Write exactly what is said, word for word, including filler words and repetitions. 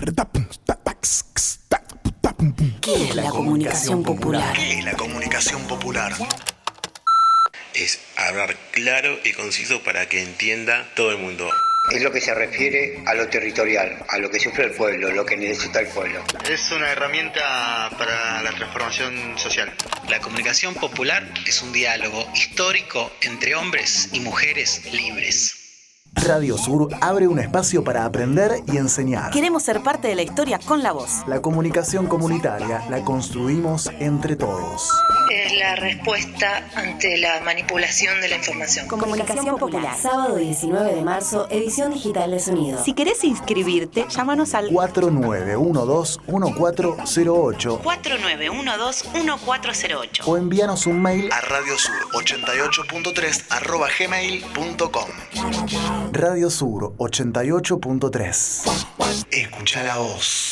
¿Qué es la comunicación popular? ¿Qué es la comunicación popular? Es hablar claro y conciso para que entienda todo el mundo. Es lo que se refiere a lo territorial, a lo que sufre el pueblo, lo que necesita el pueblo. Es una herramienta para la transformación social. La comunicación popular es un diálogo histórico entre hombres y mujeres libres. Radio Sur abre un espacio para aprender y enseñar. Queremos ser parte de la historia con la voz. La comunicación comunitaria la construimos entre todos. Es la respuesta ante la manipulación de la información. Comunicación Popular, sábado diecinueve de marzo, edición digital de Sonido. Si querés inscribirte, llámanos al cuatro nueve uno dos uno cuatro cero ocho cuatro nueve uno dos uno cuatro cero ocho o envíanos un mail A radiosur ochenta y ocho punto tres arroba gmail punto com. Radio Sur ochenta y ocho punto tres. Escucha la voz.